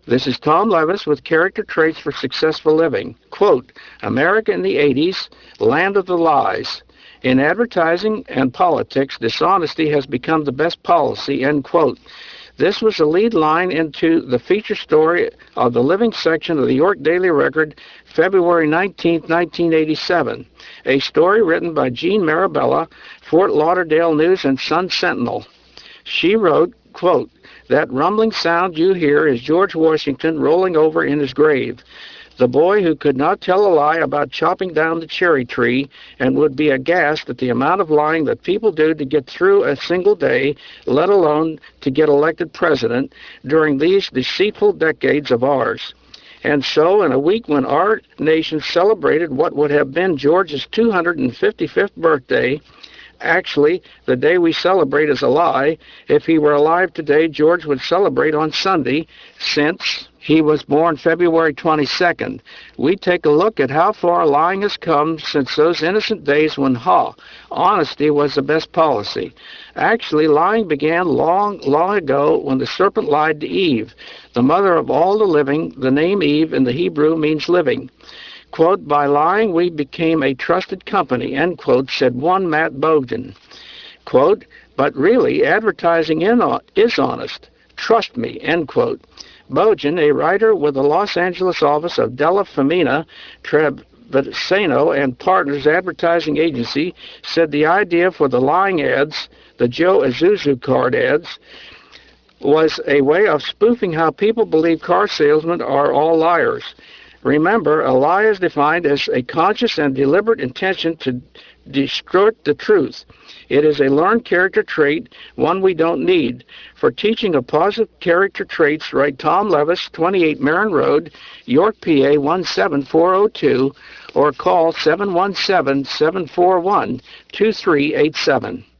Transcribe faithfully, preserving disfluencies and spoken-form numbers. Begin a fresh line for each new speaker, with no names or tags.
This is Tom Levis with Character Traits for Successful Living. Quote, America in the eighties, land of the lies. In advertising and politics, dishonesty has become the best policy, end quote. This was the lead line into the feature story of the Living section of the York Daily Record, February nineteenth, nineteen eighty-seven, a story written by Jean Marabella, Fort Lauderdale News and Sun Sentinel. She wrote, quote, that rumbling sound you hear is George Washington rolling over in his grave, the boy who could not tell a lie about chopping down the cherry tree and would be aghast at the amount of lying that people do to get through a single day, let alone to get elected president during these deceitful decades of ours. And so, in a week when our nation celebrated what would have been George's two hundred fifty-fifth birthday, actually, the day we celebrate is a lie. If he were alive today, George would celebrate on Sunday, since he was born February twenty-second. We take a look at how far lying has come since those innocent days when, ha, honesty was the best policy. Actually, lying began long, long ago when the serpent lied to Eve, the mother of all the living. The name Eve in the Hebrew means living. Quote, by lying we became a trusted company, end quote, said one Matt Bogdan. Quote, but really, advertising in is honest. Trust me, end quote. Bogdan, a writer with the Los Angeles office of Della Femina Trevisano and Partners Advertising Agency, said the idea for the lying ads, the Joe Isuzu card ads, was a way of spoofing how people believe car salesmen are all liars. Remember, a lie is defined as a conscious and deliberate intention to distort the truth. It is a learned character trait, one we don't need. For teaching of positive character traits, write Tom Levis, twenty-eight Marin Road, York, P A one seven four zero two, or call seven one seven, seven four one, two three eight seven.